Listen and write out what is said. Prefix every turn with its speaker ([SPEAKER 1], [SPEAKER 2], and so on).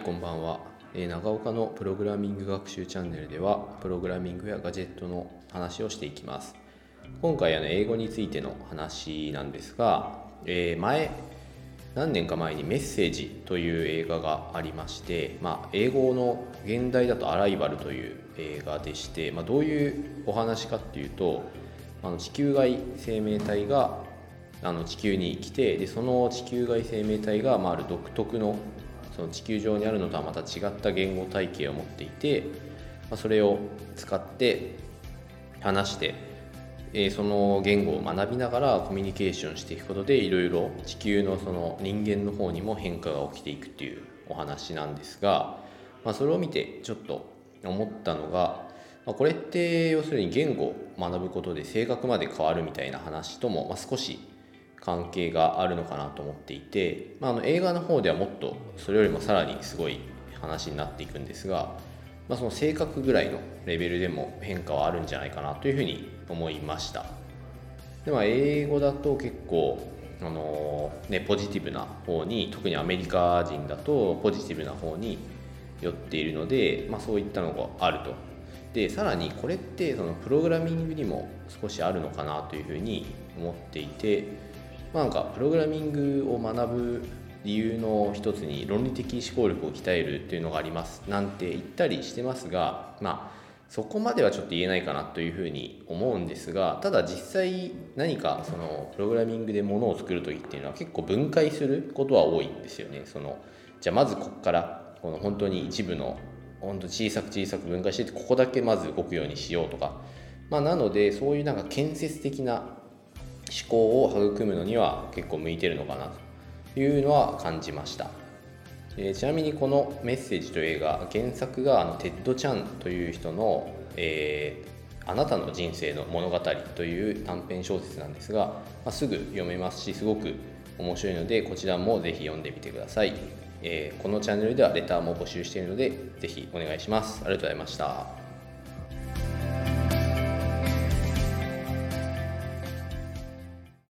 [SPEAKER 1] こんばんは。長岡のプログラミング学習チャンネルでは、プログラミングやガジェットの話をしていきます。今回英語についての話なんですが、何年か前にメッセージという映画がありまして、英語の現代だとアライバルという映画でして、どういうお話かっていうと、地球外生命体が地球に来て、その地球外生命体が、ある独特のその地球上にあるのとはまた違った言語体系を持っていて、それを使って話して、その言語を学びながらコミュニケーションしていくことで、いろいろ地球のその人間の方にも変化が起きていくっていうお話なんですが、それを見てちょっと思ったのが、これって要するに言語を学ぶことで性格まで変わるみたいな話とも、少し関係があるのかなと思っていて、映画の方ではもっとそれよりもさらにすごい話になっていくんですが、その性格ぐらいのレベルでも変化はあるんじゃないかなというふうに思いました。で、英語だと結構ポジティブな方に、特にアメリカ人だとポジティブな方に寄っているので、そういったのがあると。でさらにこれってそのプログラミングにも少しあるのかなというふうに思っていて、プログラミングを学ぶ理由の一つに論理的思考力を鍛えるっていうのがありますなんて言ったりしてますが、そこまではちょっと言えないかなというふうに思うんですが、ただ実際何かそのプログラミングでものを作る時っていうのは結構分解することは多いんですよね。じゃあまずここからこの本当に一部の本当小さく分解して、ここだけまず動くようにしようとか、なのでそういう建設的な思考を育むのには結構向いてるのかなというのは感じました。ちなみにこのメッセージという映画、原作がテッド・チャンという人の、あなたの人生の物語という短編小説なんですが、すぐ読めますし、すごく面白いのでこちらもぜひ読んでみてください。このチャンネルではレターも募集しているのでぜひお願いします。ありがとうございました。